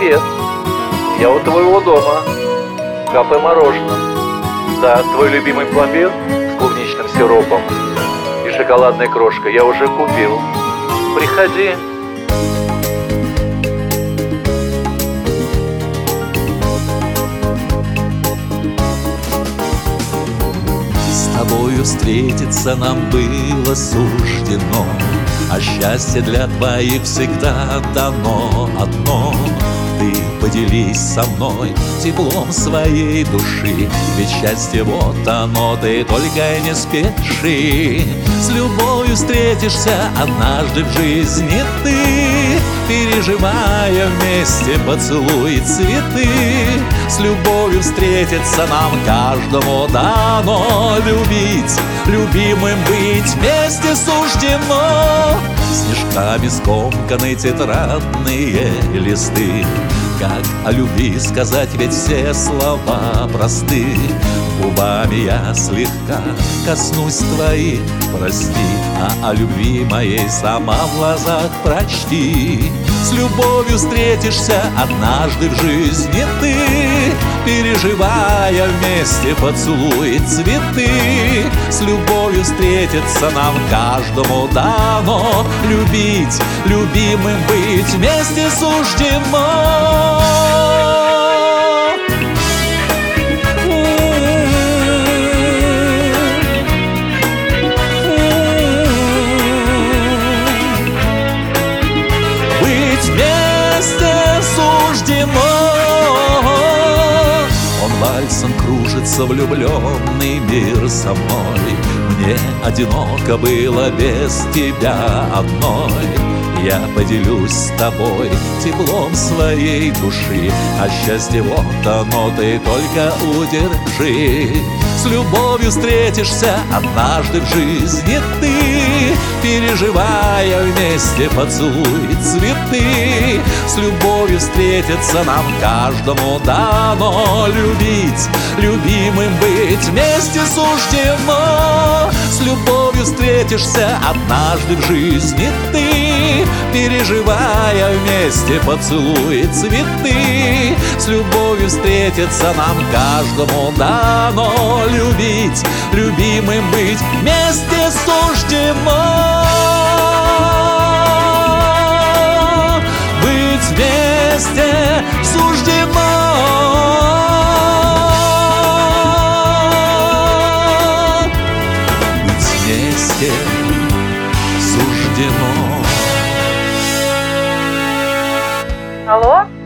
Привет, я у твоего дома. Кафе мороженое. Да, твой любимый пломбир с клубничным сиропом и шоколадной крошкой я уже купил. Приходи. С тобою встретиться нам было суждено, а счастье для твоих всегда дано одно. Ты поделись со мной теплом своей души, ведь счастье вот оно, ты только не спеши. С любовью встретишься однажды в жизни ты, переживая вместе поцелуй цветы. С любовью встретиться нам каждому дано, любить, любимым быть вместе суждено. Снежками скомканы тетрадные листы, как о любви сказать, ведь все слова просты. Губами я слегка коснусь твоих, прости, а о любви моей сама в глазах прочти. С любовью встретишься однажды в жизни ты, переживая вместе поцелуй цветы. С любовью встретиться нам каждому дано, любить, любимым быть вместе суждено. Он вальсом кружится, влюбленный мир со мной. Мне одиноко было без тебя одной. Я поделюсь с тобой теплом своей души, а счастье вот оно, ты только удержи. С любовью встретишься однажды в жизни ты, переживая вместе поцелуй цветы. С любовью встретиться нам каждому дано, любить, любимым быть вместе суждено. С любовью встретишься однажды в жизни ты, переживая вместе поцелуй цветы. С любовью встретиться нам каждому дано, любить, любимым быть вместе суждено. Быть вместе суждено. Быть вместе суждено. Алло?